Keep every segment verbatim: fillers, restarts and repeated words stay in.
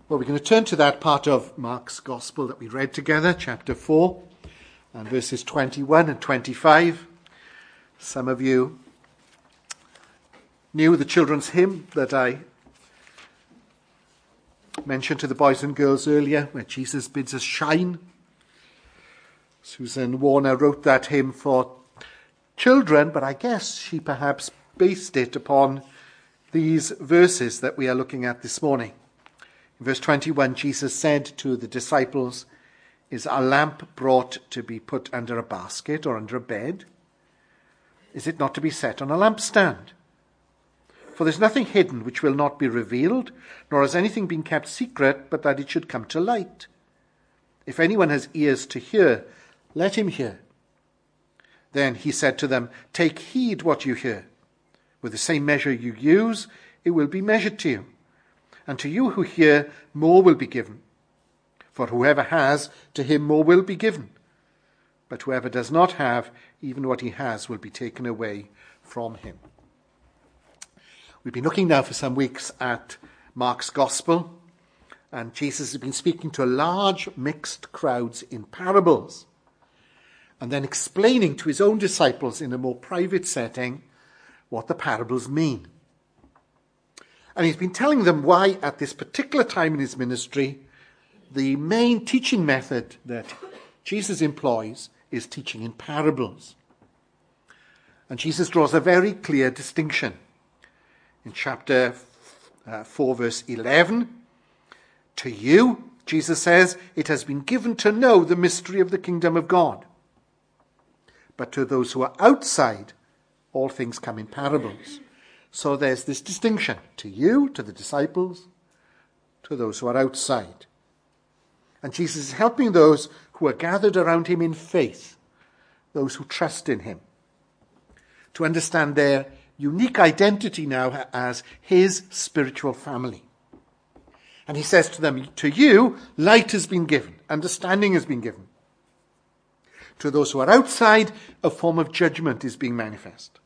Well, we're going to turn to that part of Mark's Gospel that we read together, chapter four, and verses twenty-one and twenty-five. Some of you knew the children's hymn that I mentioned to the boys and girls earlier, where Jesus bids us shine. Susan Warner wrote that hymn for children, but I guess she perhaps based it upon these verses that we are looking at this morning. In verse twenty-one, Jesus said to the disciples, "Is a lamp brought to be put under a basket or under a bed? Is it not to be set on a lampstand? For there's nothing hidden which will not be revealed, nor has anything been kept secret, but that it should come to light. If anyone has ears to hear, let him hear." Then he said to them, "Take heed what you hear. With the same measure you use, it will be measured to you. And to you who hear, more will be given. For whoever has, to him more will be given. But whoever does not have, even what he has will be taken away from him." We've been looking now for some weeks at Mark's Gospel, and Jesus has been speaking to large mixed crowds in parables, and then explaining to his own disciples in a more private setting what the parables mean. And he's been telling them why, at this particular time in his ministry, the main teaching method that Jesus employs is teaching in parables. And Jesus draws a very clear distinction. In chapter uh, four, verse eleven, "To you," Jesus says, "it has been given to know the mystery of the kingdom of God. But to those who are outside, all things come in parables." So there's this distinction. To you, to the disciples, to those who are outside. And Jesus is helping those who are gathered around him in faith, those who trust in him, to understand their unique identity now as his spiritual family. And he says to them, to you, light has been given, understanding has been given. To those who are outside, a form of judgment is being manifest.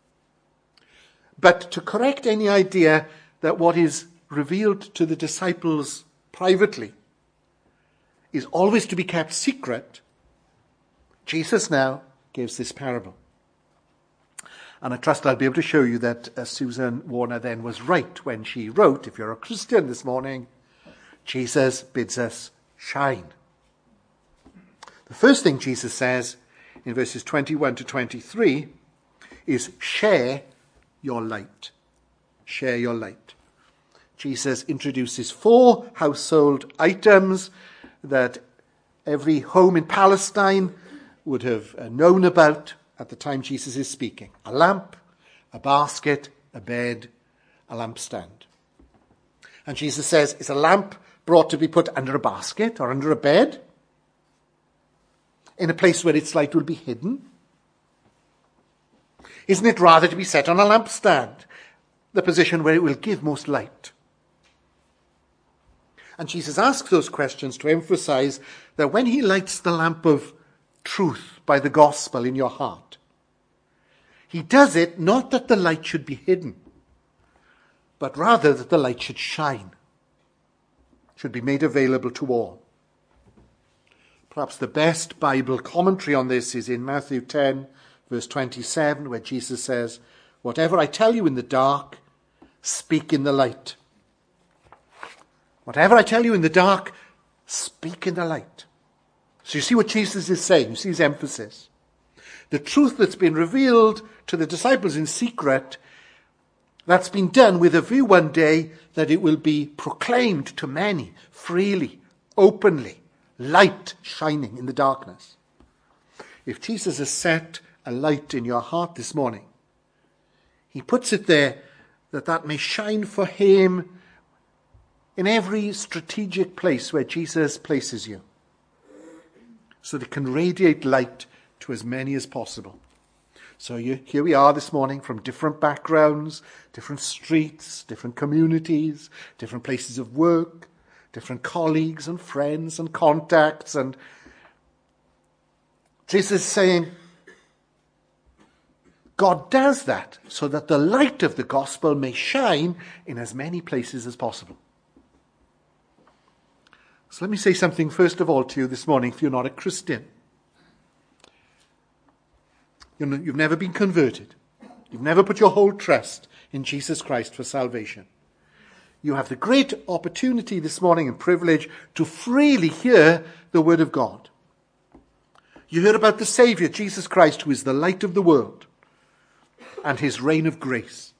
But to correct any idea that what is revealed to the disciples privately is always to be kept secret, Jesus now gives this parable. And I trust I'll be able to show you that uh, Susan Warner then was right when she wrote, if you're a Christian this morning, Jesus bids us shine. The first thing Jesus says in verses twenty-one to twenty-three is share your light. Share your light. Jesus introduces four household items that every home in Palestine would have known about at the time Jesus is speaking. A lamp, a basket, a bed, a lampstand. And Jesus says, is a lamp brought to be put under a basket or under a bed? In a place where its light will be hidden? Isn't it rather to be set on a lampstand, the position where it will give most light? And Jesus asks those questions to emphasize that when he lights the lamp of truth by the gospel in your heart, he does it not that the light should be hidden, but rather that the light should shine, should be made available to all. Perhaps the best Bible commentary on this is in Matthew ten, verse twenty-seven, where Jesus says, "Whatever I tell you in the dark, speak in the light." Whatever I tell you in the dark, speak in the light. So you see what Jesus is saying. You see his emphasis. The truth that's been revealed to the disciples in secret, that's been done with a view one day that it will be proclaimed to many freely, openly, light shining in the darkness. If Jesus has set a light in your heart this morning, he puts it there that that may shine for him in every strategic place where Jesus places you, so that it can radiate light to as many as possible. So you, here we are this morning from different backgrounds, different streets, different communities, different places of work, different colleagues and friends and contacts. And Jesus is saying, God does that so that the light of the gospel may shine in as many places as possible. So let me say something first of all to you this morning if you're not a Christian. You're not, you've never been converted. You've never put your whole trust in Jesus Christ for salvation. You have the great opportunity this morning and privilege to freely hear the word of God. You heard about the Saviour, Jesus Christ, who is the light of the world, and his reign of grace.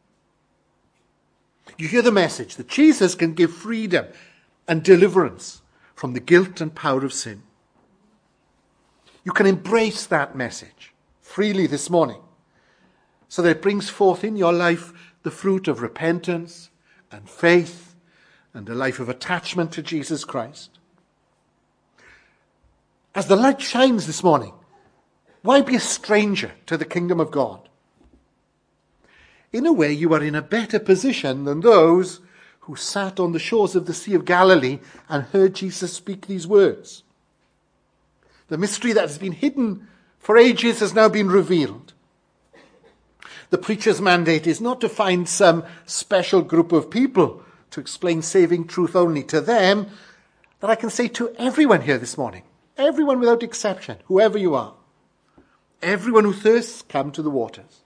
You hear the message that Jesus can give freedom and deliverance from the guilt and power of sin. You can embrace that message freely this morning so that it brings forth in your life the fruit of repentance and faith and a life of attachment to Jesus Christ. As the light shines this morning, why be a stranger to the kingdom of God? In a way, you are in a better position than those who sat on the shores of the Sea of Galilee and heard Jesus speak these words. The mystery that has been hidden for ages has now been revealed. The preacher's mandate is not to find some special group of people to explain saving truth only to them, that I can say to everyone here this morning, everyone without exception, whoever you are, everyone who thirsts, come to the waters.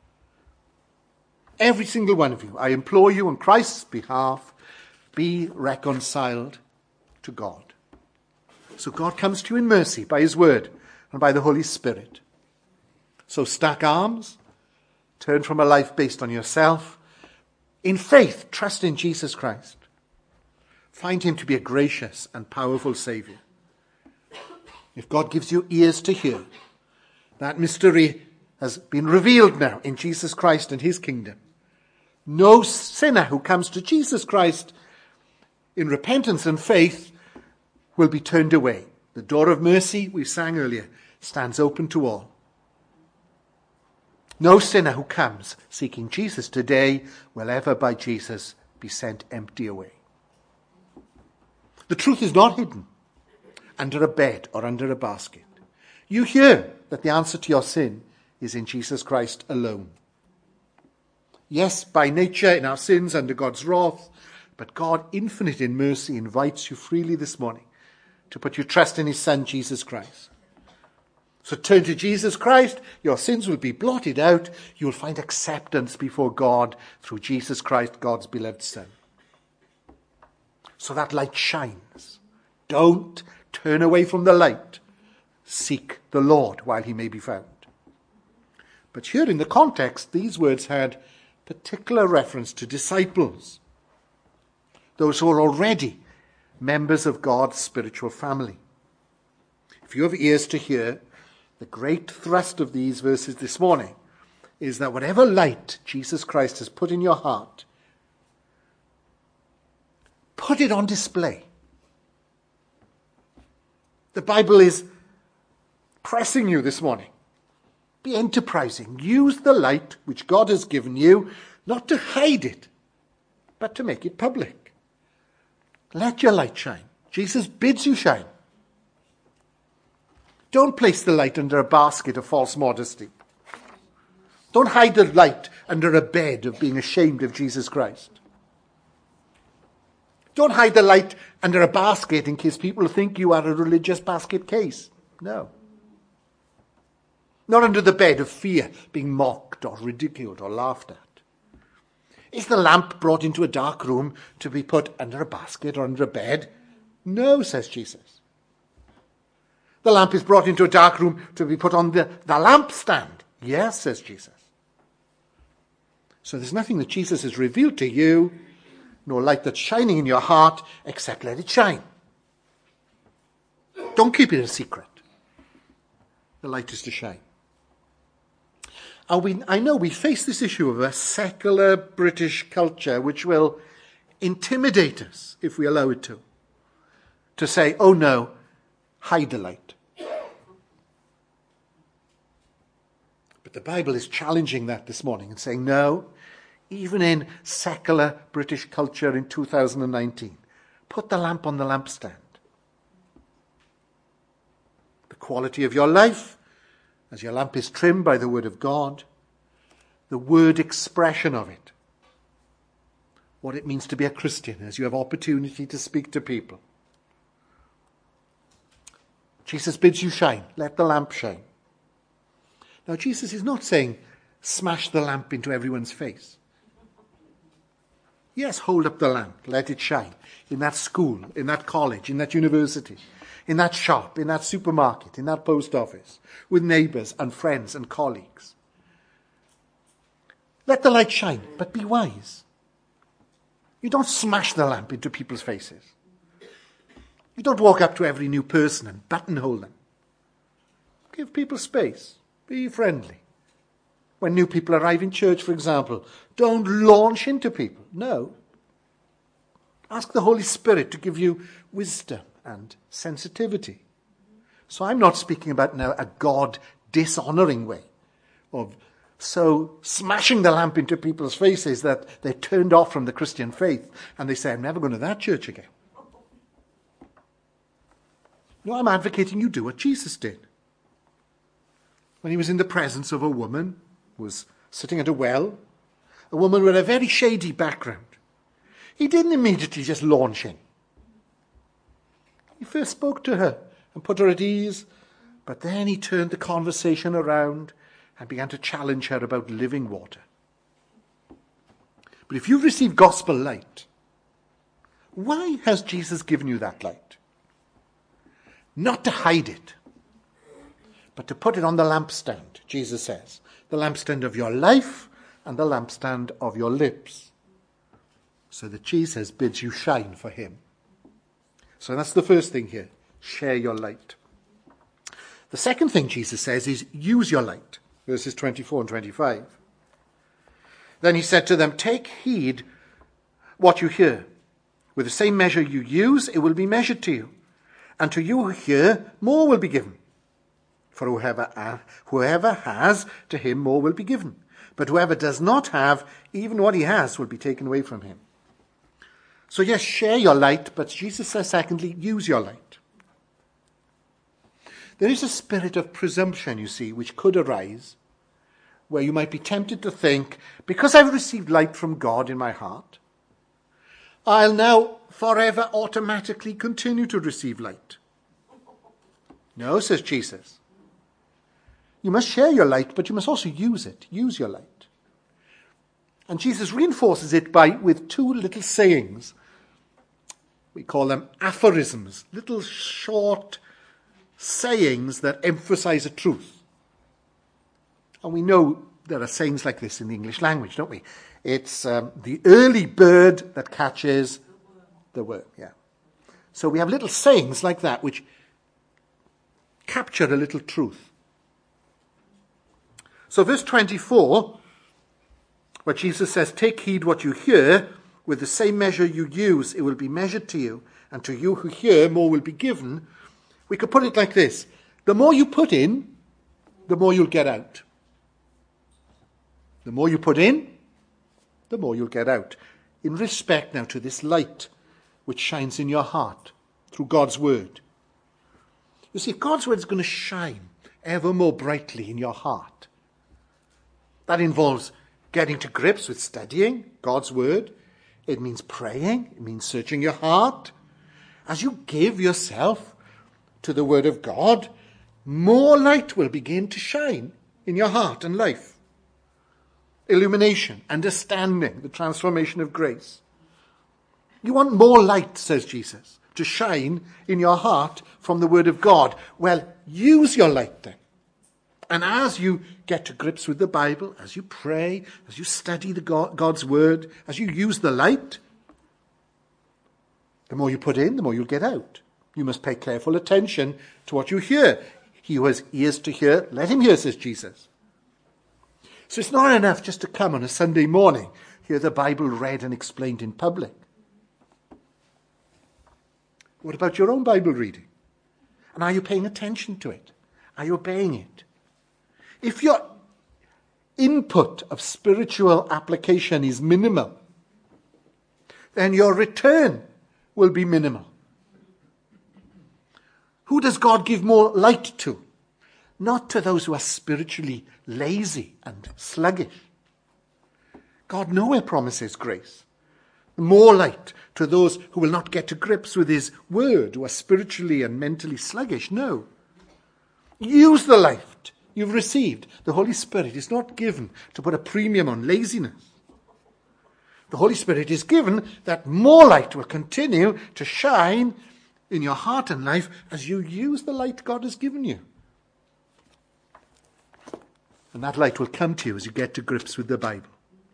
Every single one of you, I implore you on Christ's behalf, be reconciled to God. So God comes to you in mercy by his word and by the Holy Spirit. So stack arms, turn from a life based on yourself. In faith, trust in Jesus Christ. Find him to be a gracious and powerful Saviour. If God gives you ears to hear, that mystery has been revealed now in Jesus Christ and his kingdom. No sinner who comes to Jesus Christ in repentance and faith will be turned away. The door of mercy, we sang earlier, stands open to all. No sinner who comes seeking Jesus today will ever by Jesus be sent empty away. The truth is not hidden under a bed or under a basket. You hear that the answer to your sin is in Jesus Christ alone. Yes, by nature, in our sins under God's wrath, but God, infinite in mercy, invites you freely this morning to put your trust in his Son, Jesus Christ. So turn to Jesus Christ, your sins will be blotted out, you will find acceptance before God through Jesus Christ, God's beloved Son. So that light shines. Don't turn away from the light. Seek the Lord while he may be found. But here in the context, these words had particular reference to disciples, those who are already members of God's spiritual family. If you have ears to hear, the great thrust of these verses this morning is that whatever light Jesus Christ has put in your heart, put it on display. The Bible is pressing you this morning. Be enterprising. Use the light which God has given you, not to hide it, but to make it public. Let your light shine. Jesus bids you shine. Don't place the light under a basket of false modesty. Don't hide the light under a bed of being ashamed of Jesus Christ. Don't hide the light under a basket in case people think you are a religious basket case. No. Not under the bed of fear, being mocked or ridiculed or laughed at. Is the lamp brought into a dark room to be put under a basket or under a bed? No, says Jesus. The lamp is brought into a dark room to be put on the, the lampstand. Yes, says Jesus. So there's nothing that Jesus has revealed to you, no light that's shining in your heart, except let it shine. Don't keep it a secret. The light is to shine. And we, I know we face this issue of a secular British culture which will intimidate us if we allow it to. To say, oh no, hide the light. But the Bible is challenging that this morning and saying, no, even in secular British culture in two thousand nineteen, put the lamp on the lampstand. The quality of your life, as your lamp is trimmed by the word of God, the word expression of it, what it means to be a Christian as you have opportunity to speak to people. Jesus bids you shine. Let the lamp shine. Now, Jesus is not saying, smash the lamp into everyone's face. Yes, hold up the lamp. Let it shine. In that school, in that college, in that university, in that shop, in that supermarket, in that post office, with neighbours and friends and colleagues. Let the light shine, but be wise. You don't smash the lamp into people's faces. You don't walk up to every new person and buttonhole them. Give people space. Be friendly. When new people arrive in church, for example, don't launch into people. No. Ask the Holy Spirit to give you wisdom and sensitivity. So I'm not speaking about now a God-dishonouring way of so smashing the lamp into people's faces that they're turned off from the Christian faith and they say, I'm never going to that church again. No, I'm advocating you do what Jesus did. When he was in the presence of a woman who was sitting at a well, a woman with a very shady background, he didn't immediately just launch in. He first spoke to her and put her at ease, but then he turned the conversation around and began to challenge her about living water. But if you've received gospel light, why has Jesus given you that light? Not to hide it, but to put it on the lampstand, Jesus says. The lampstand of your life and the lampstand of your lips. So that Jesus bids you shine for him. So that's the first thing here. Share your light. The second thing Jesus says is use your light. Verses twenty-four and twenty-five. Then he said to them, take heed what you hear. With the same measure you use, it will be measured to you. And to you who hear, more will be given. For whoever, uh, whoever has, to him more will be given. But whoever does not have, even what he has will be taken away from him. So yes, share your light, but Jesus says secondly, use your light. There is a spirit of presumption, you see, which could arise, where you might be tempted to think, because I've received light from God in my heart, I'll now forever automatically continue to receive light. No, says Jesus. You must share your light, but you must also use it. Use your light. And Jesus reinforces it by with two little sayings. We call them aphorisms, little short sayings that emphasize a truth. And we know there are sayings like this in the English language, don't we? It's um, the early bird that catches the worm. Yeah. So we have little sayings like that which capture a little truth. So verse twenty-four, where Jesus says, take heed what you hear, with the same measure you use, it will be measured to you, and to you who hear, more will be given. We could put it like this. The more you put in, the more you'll get out. The more you put in, the more you'll get out. In respect now to this light which shines in your heart through God's word. You see, if God's word is going to shine ever more brightly in your heart, that involves getting to grips with studying God's word. It means praying. It means searching your heart. As you give yourself to the word of God, more light will begin to shine in your heart and life. Illumination, understanding, the transformation of grace. You want more light, says Jesus, to shine in your heart from the word of God. Well, use your light then. And as you get to grips with the Bible, as you pray, as you study the God, God's word, as you use the light, the more you put in, the more you'll get out. You must pay careful attention to what you hear. He who has ears to hear, let him hear, says Jesus. So it's not enough just to come on a Sunday morning, hear the Bible read and explained in public. What about your own Bible reading? And are you paying attention to it? Are you obeying it? If your input of spiritual application is minimal, then your return will be minimal. Who does God give more light to? Not to those who are spiritually lazy and sluggish. God nowhere promises grace. More light to those who will not get to grips with his word, who are spiritually and mentally sluggish. No. Use the light you've received. The Holy Spirit is not given to put a premium on laziness. The Holy Spirit is given that more light will continue to shine in your heart and life as you use the light God has given you. And that light will come to you as you get to grips with the Bible.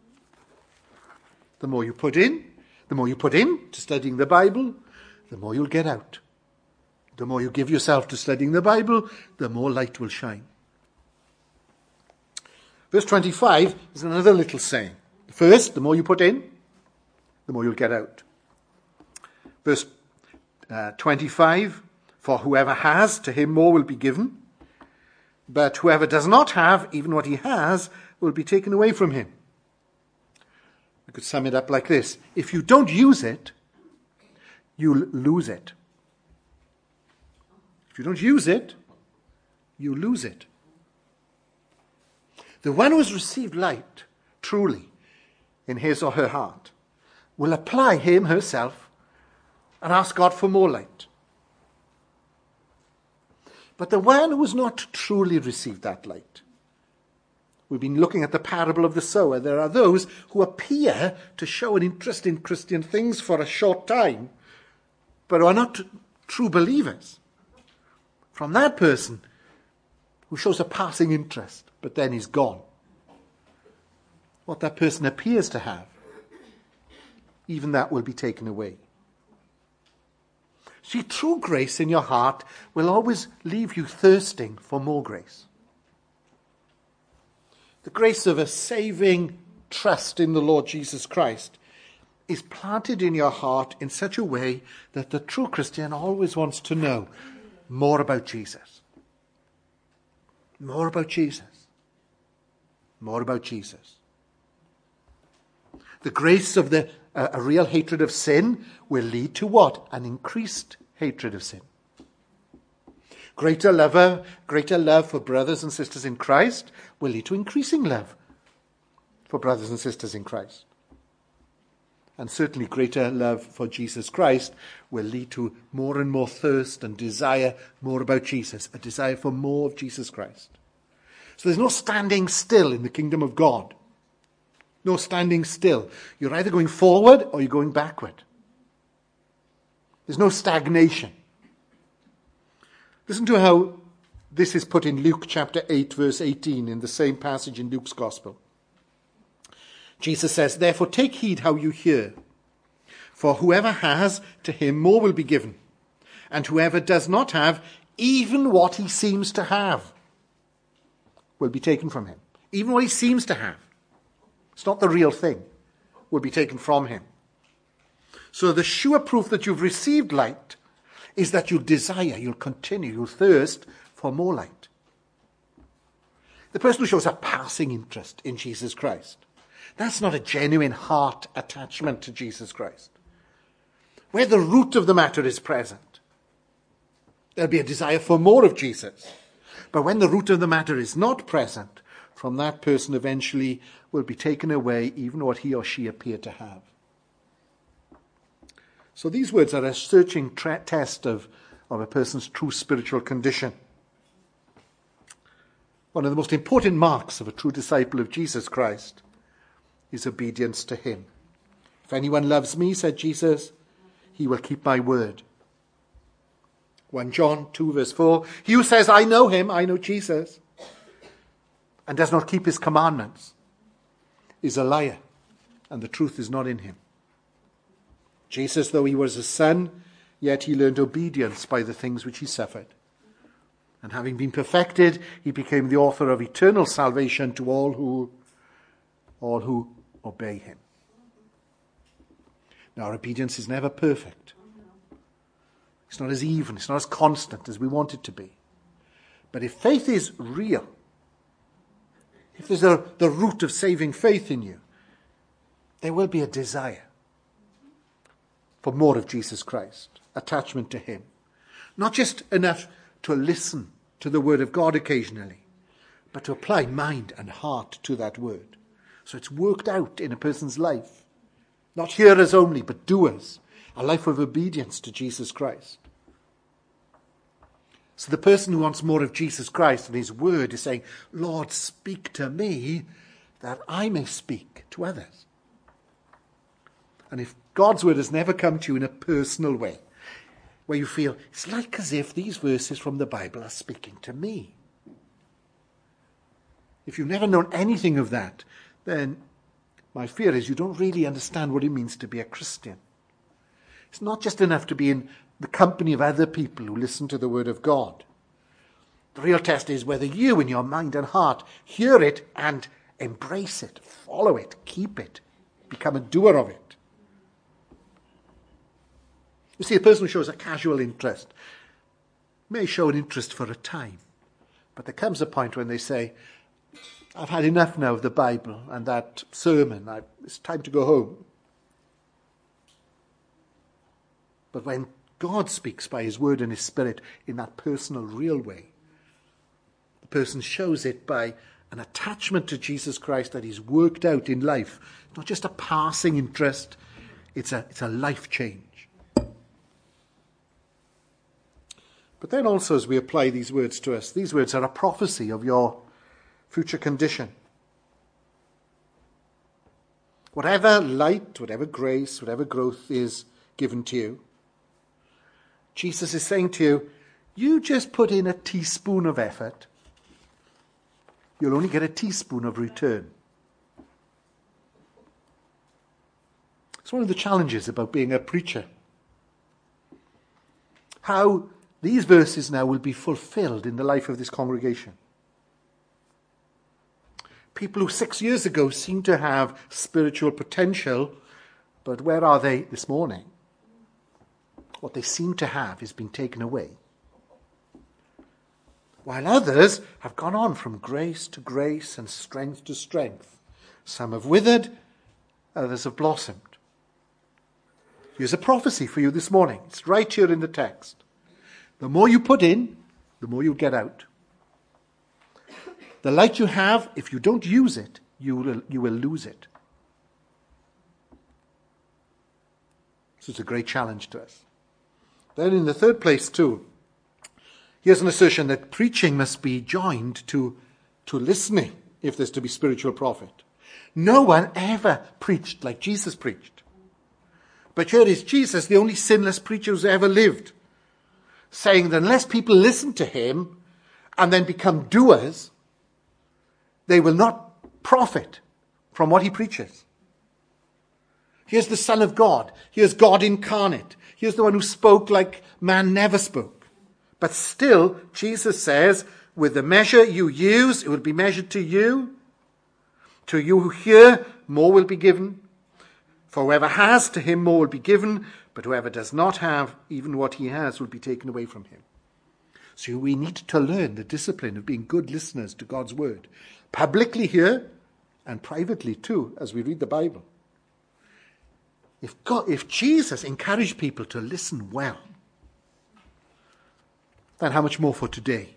The more you put in, the more you put in to studying the Bible, the more you'll get out. The more you give yourself to studying the Bible, the more light will shine. Verse twenty-five is another little saying. First, the more you put in, the more you'll get out. Verse uh, twenty-five, for whoever has, to him more will be given. But whoever does not have, even what he has, will be taken away from him. I could sum it up like this. If you don't use it, you'll lose it. If you don't use it, you lose it. The one who has received light, truly, in his or her heart, will apply him, herself, and ask God for more light. But the one who has not truly received that light, we've been looking at the parable of the sower. There are those who appear to show an interest in Christian things for a short time, but are not true believers. From that person who shows a passing interest, but then is gone. What that person appears to have, even that will be taken away. See, true grace in your heart will always leave you thirsting for more grace. The grace of a saving trust in the Lord Jesus Christ is planted in your heart in such a way that the true Christian always wants to know more about Jesus. More about Jesus. More about Jesus. The grace of the uh, a real hatred of sin will lead to what? An increased hatred of sin. Greater love, greater love for brothers and sisters in Christ will lead to increasing love for brothers and sisters in Christ. And certainly greater love for Jesus Christ will lead to more and more thirst and desire more about Jesus, a desire for more of Jesus Christ. So there's no standing still in the kingdom of God. No standing still. You're either going forward or you're going backward. There's no stagnation. Listen to how this is put in Luke chapter eight, verse eighteen, in the same passage in Luke's Gospel. Jesus says, therefore take heed how you hear. For whoever has, to him more will be given. And whoever does not have, even what he seems to have, will be taken from him. Even what he seems to have. It's not the real thing. Will be taken from him. So the sure proof that you've received light is that you'll desire, you'll continue, you'll thirst for more light. The person who shows a passing interest in Jesus Christ, that's not a genuine heart attachment to Jesus Christ. Where the root of the matter is present, there'll be a desire for more of Jesus. But when the root of the matter is not present, from that person eventually will be taken away even what he or she appeared to have. So these words are a searching tra- test of, of a person's true spiritual condition. One of the most important marks of a true disciple of Jesus Christ is obedience to him. If anyone loves me, said Jesus, he will keep my word. First John two verse four, he who says, I know him, I know Jesus, and does not keep his commandments, is a liar, and the truth is not in him. Jesus, though he was a son, yet he learned obedience by the things which he suffered. And having been perfected, he became the author of eternal salvation to all who, all who obey him. Now, our obedience is never perfect. It's not as even, it's not as constant as we want it to be. But if faith is real, if there's a, the root of saving faith in you, there will be a desire for more of Jesus Christ, attachment to him. Not just enough to listen to the word of God occasionally, but to apply mind and heart to that word. So it's worked out in a person's life. Not hearers only, but doers. A life of obedience to Jesus Christ. So the person who wants more of Jesus Christ and his word is saying, Lord, speak to me that I may speak to others. And if God's word has never come to you in a personal way, where you feel, it's like as if these verses from the Bible are speaking to me. If you've never known anything of that, then my fear is you don't really understand what it means to be a Christian. It's not just enough to be in the company of other people who listen to the word of God. The real test is whether you, in your mind and heart, hear it and embrace it, follow it, keep it, become a doer of it. You see, a person who shows a casual interest may show an interest for a time, but there comes a point when they say, I've had enough now of the Bible and that sermon. I, it's time to go home. But when God speaks by his word and his spirit in that personal, real way, the person shows it by an attachment to Jesus Christ that he's worked out in life. Not just a passing interest, it's a, it's a life change. But then also as we apply these words to us, these words are a prophecy of your future condition. Whatever light, whatever grace, whatever growth is given to you, Jesus is saying to you, you just put in a teaspoon of effort, you'll only get a teaspoon of return. It's one of the challenges about being a preacher. How these verses now will be fulfilled in the life of this congregation. People who six years ago seemed to have spiritual potential, but where are they this morning? What they seem to have is being taken away. While others have gone on from grace to grace and strength to strength. Some have withered, others have blossomed. Here's a prophecy for you this morning. It's right here in the text. The more you put in, the more you get out. The light you have, if you don't use it, you will, you will lose it. So it's a great challenge to us. Then in the third place too, here's an assertion that preaching must be joined to, to listening if there's to be spiritual profit. No one ever preached like Jesus preached. But here is Jesus, the only sinless preacher who's ever lived, saying that unless people listen to him and then become doers, they will not profit from what he preaches. Here's the Son of God. Here's God incarnate. Here's the one who spoke like man never spoke. But still, Jesus says, with the measure you use, it will be measured to you. To you who hear, more will be given. For whoever has, to him more will be given. But whoever does not have, even what he has will be taken away from him. So we need to learn the discipline of being good listeners to God's word. Publicly here, and privately too, as we read the Bible. If God, if Jesus encouraged people to listen well, then how much more for today?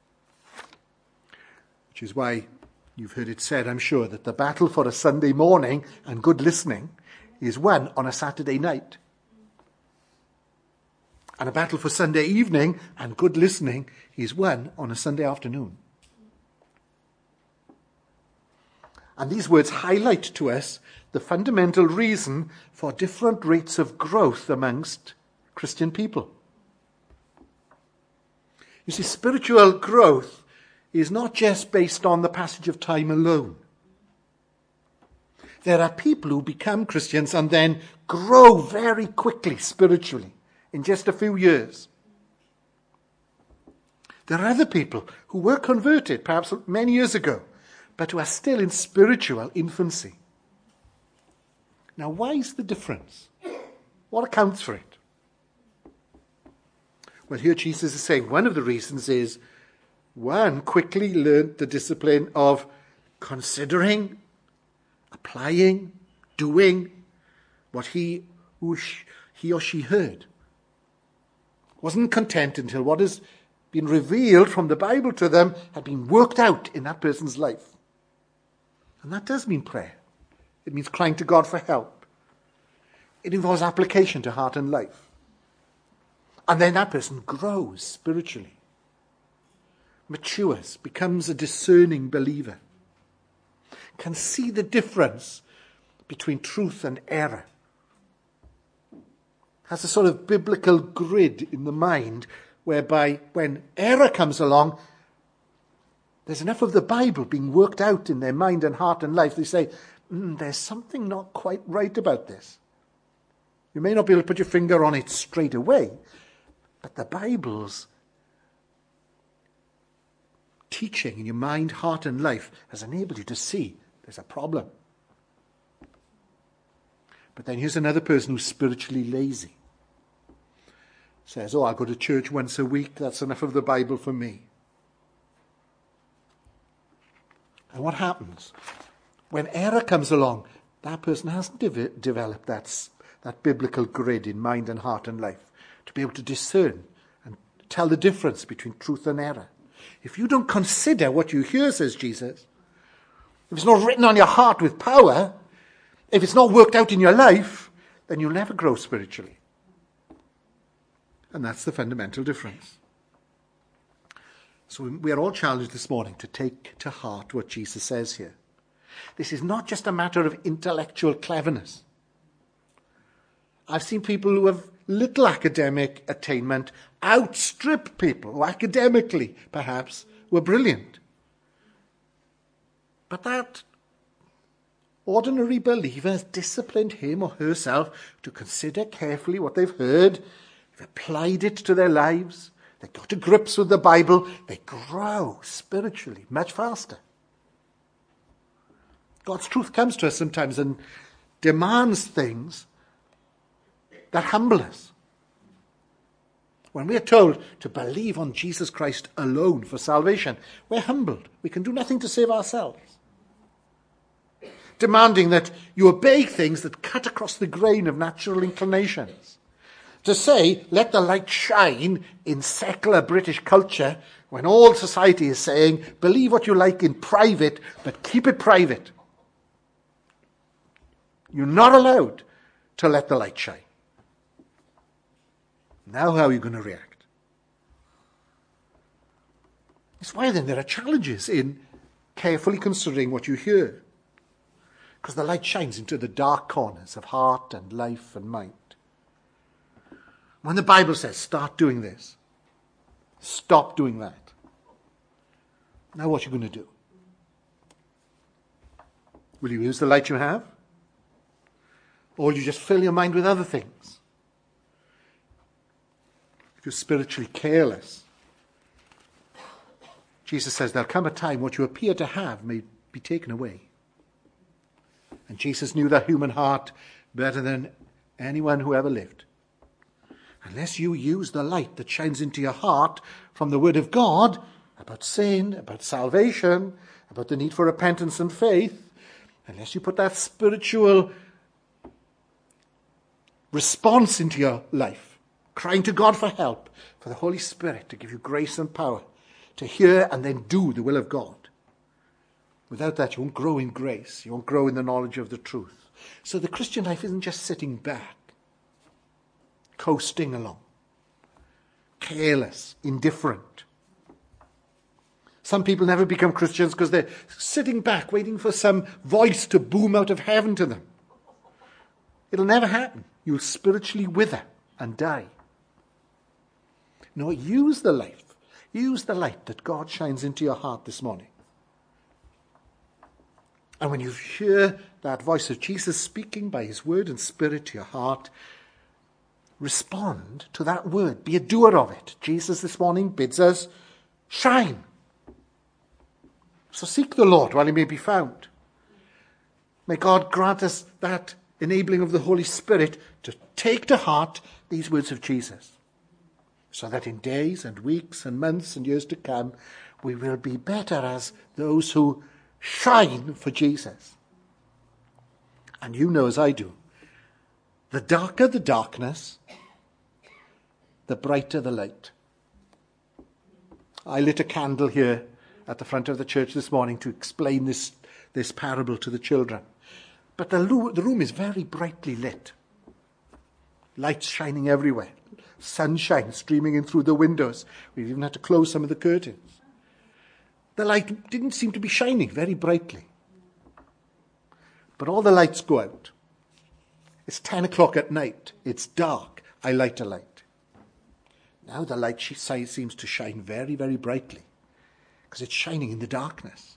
Which is why you've heard it said, I'm sure, that the battle for a Sunday morning and good listening is won on a Saturday night. And a battle for Sunday evening and good listening is won on a Sunday afternoon. And these words highlight to us the fundamental reason for different rates of growth amongst Christian people. You see, spiritual growth is not just based on the passage of time alone. There are people who become Christians and then grow very quickly spiritually in just a few years. There are other people who were converted perhaps many years ago, but who are still in spiritual infancy. Now, why is the difference? What accounts for it? Well, here Jesus is saying one of the reasons is, one quickly learned the discipline of considering, applying, doing what he, who she, he or she heard. Wasn't content until what has been revealed from the Bible to them had been worked out in that person's life. And that does mean prayer. It means crying to God for help. It involves application to heart and life. And then that person grows spiritually. matures, becomes a discerning believer, can see the difference between truth and error, has a sort of biblical grid in the mind whereby when error comes along, there's enough of the Bible being worked out in their mind and heart and life. They say, mm, there's something not quite right about this. You may not be able to put your finger on it straight away, but the Bible's teaching in your mind, heart and life has enabled you to see there's a problem. But then here's another person who's spiritually lazy. Says, oh, I'll go to church once a week. That's enough of the Bible for me. And what happens? When error comes along, that person hasn't de- developed that, that biblical grid in mind and heart and life to be able to discern and tell the difference between truth and error. If you don't consider what you hear, says Jesus, if it's not written on your heart with power, if it's not worked out in your life, then you'll never grow spiritually. And that's the fundamental difference. So we are all challenged this morning to take to heart what Jesus says here. This is not just a matter of intellectual cleverness. I've seen people who have little academic attainment outstrip people who academically, perhaps, were brilliant. But that ordinary believer has disciplined him or herself to consider carefully what they've heard, they've applied it to their lives, they got to grips with the Bible, they grow spiritually much faster. God's truth comes to us sometimes and demands things that humble us. When we are told to believe on Jesus Christ alone for salvation, we're humbled. We can do nothing to save ourselves. Demanding that you obey things that cut across the grain of natural inclinations. To say, let the light shine in secular British culture when all society is saying, believe what you like in private, but keep it private. You're not allowed to let the light shine. Now how are you going to react? That's why then there are challenges in carefully considering what you hear. Because the light shines into the dark corners of heart and life and mind. When the Bible says, start doing this, stop doing that. Now what are you going to do? Will you use the light you have? Or will you just fill your mind with other things? If you're spiritually careless, Jesus says there'll come a time what you appear to have may be taken away. And Jesus knew the human heart better than anyone who ever lived. Unless you use the light that shines into your heart from the Word of God about sin, about salvation, about the need for repentance and faith, unless you put that spiritual response into your life, crying to God for help, for the Holy Spirit to give you grace and power to hear and then do the will of God. Without that, you won't grow in grace. You won't grow in the knowledge of the truth. So the Christian life isn't just sitting back, coasting along, careless, indifferent. Some people never become Christians because they're sitting back waiting for some voice to boom out of heaven to them. It'll never happen. You'll spiritually wither and die. No, use the light. Use the light that God shines into your heart this morning. And when you hear that voice of Jesus speaking by his word and spirit to your heart, respond to that word. Be a doer of it. Jesus this morning bids us shine. So seek the Lord while he may be found. May God grant us that enabling of the Holy Spirit to take to heart these words of Jesus, so that in days and weeks and months and years to come, we will be better as those who shine for Jesus. And you know as I do, the darker the darkness, the brighter the light. I lit a candle here at the front of the church this morning to explain this, this parable to the children. But the, lo- the room is very brightly lit. Lights shining everywhere. Sunshine streaming in through the windows. We've even had to close some of the curtains. the light didn't seem to be shining very brightly. But all the lights go out. It's ten o'clock at night. It's dark. I light a light. Now the light she seems to shine very, very brightly because it's shining in the darkness.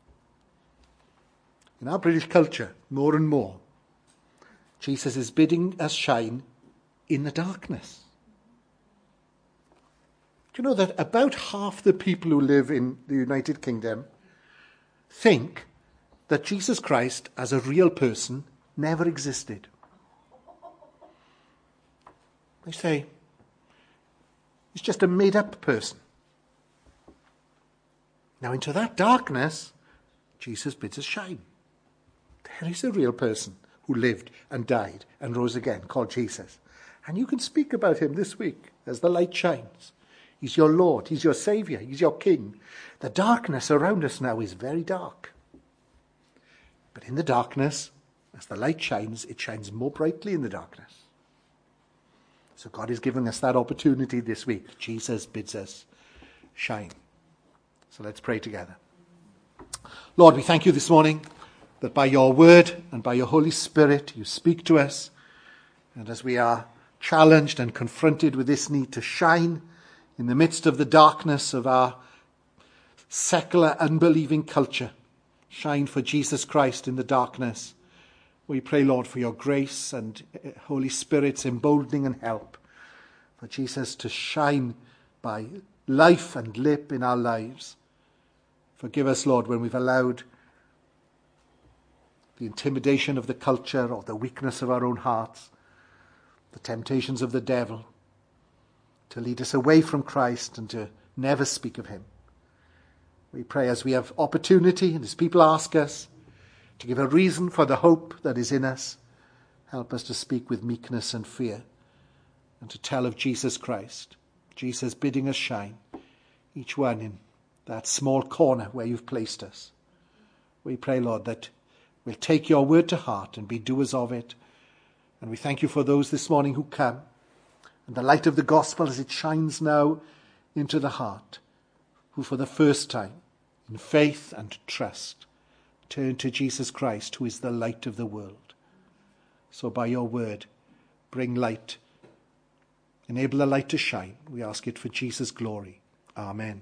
In our British culture, more and more, Jesus is bidding us shine in the darkness. Do you know that about half the people who live in the United Kingdom think that Jesus Christ as a real person never existed? They say, he's just a made-up person. Now into that darkness, Jesus bids us shine. There is a real person who lived and died and rose again, called Jesus. And you can speak about him this week as the light shines. He's your Lord. He's your Saviour. He's your King. The darkness around us now is very dark. But in the darkness, as the light shines, it shines more brightly in the darkness. So God is giving us that opportunity this week. Jesus bids us shine. So let's pray together. Lord, we thank you this morning that by your word and by your Holy Spirit you speak to us. And as we are challenged and confronted with this need to shine in the midst of the darkness of our secular, unbelieving culture, shine for Jesus Christ in the darkness. We pray, Lord, for your grace and Holy Spirit's emboldening and help for Jesus to shine by life and lip in our lives. Forgive us, Lord, when we've allowed the intimidation of the culture or the weakness of our own hearts, the temptations of the devil, to lead us away from Christ and to never speak of him. We pray as we have opportunity and as people ask us to give a reason for the hope that is in us, help us to speak with meekness and fear and to tell of Jesus Christ, Jesus bidding us shine, each one in that small corner where you've placed us. We pray, Lord, that we'll take your word to heart and be doers of it. And we thank you for those this morning who come, and the light of the gospel as it shines now into the heart, who for the first time, in faith and trust, turn to Jesus Christ, who is the light of the world. So by your word, bring light, enable the light to shine. We ask it for Jesus' glory. Amen.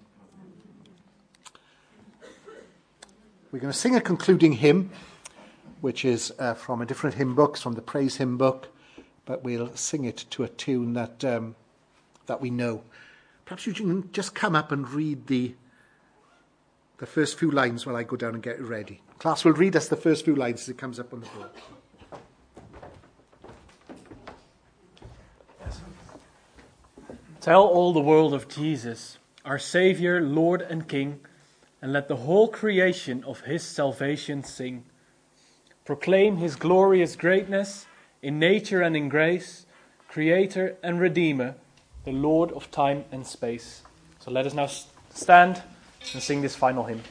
We're going to sing a concluding hymn, which is uh, from a different hymn book, from the Praise Hymn book, but we'll sing it to a tune that um, that we know. Perhaps you can just come up and read the the first few lines while I go down and get ready. Class will read us the first few lines as it comes up on the board. Tell all the world of Jesus, our Saviour, Lord and King, and let the whole creation of his salvation sing. Proclaim his glorious greatness in nature and in grace, Creator and Redeemer, the Lord of time and space. So let us now stand and sing this final hymn.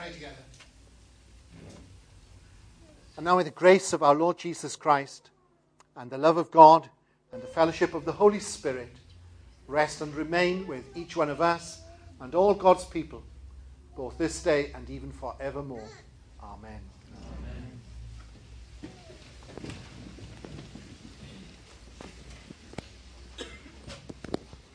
pray together. And now, with the grace of our Lord Jesus Christ and the love of God and the fellowship of the Holy Spirit, rest and remain with each one of us and all God's people, both this day and even forevermore. Amen.